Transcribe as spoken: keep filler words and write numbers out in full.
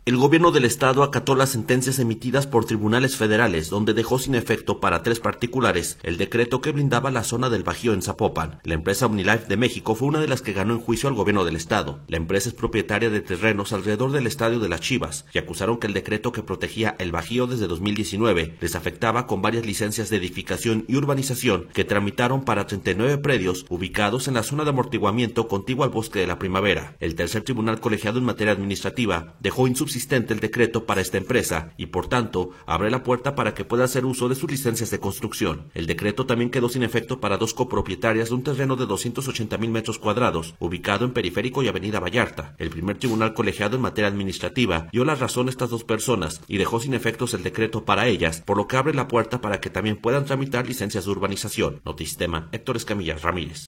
El gobierno del estado acató las sentencias emitidas por tribunales federales, donde dejó sin efecto para tres particulares el decreto que blindaba la zona del Bajío en Zapopan. La empresa OmniLife de México fue una de las que ganó en juicio al gobierno del estado. La empresa es propietaria de terrenos alrededor del estadio de las Chivas y acusaron que el decreto que protegía el Bajío desde dos mil diecinueve les afectaba con varias licencias de edificación y urbanización que tramitaron para treinta y nueve predios ubicados en la zona de amortiguamiento contigua al Bosque de la Primavera. El tercer tribunal colegiado en materia administrativa dejó insubsistente el decreto para esta empresa y, por tanto, abre la puerta para que pueda hacer uso de sus licencias de construcción. El decreto también quedó sin efecto para dos copropietarias de un terreno de doscientos ochenta mil metros cuadrados, ubicado en Periférico y Avenida Vallarta. El primer tribunal colegiado en materia administrativa dio la razón a estas dos personas y dejó sin efectos el decreto para ellas, por lo que abre la puerta para que también puedan tramitar licencias de urbanización. Notisistema, Héctor Escamilla Ramírez.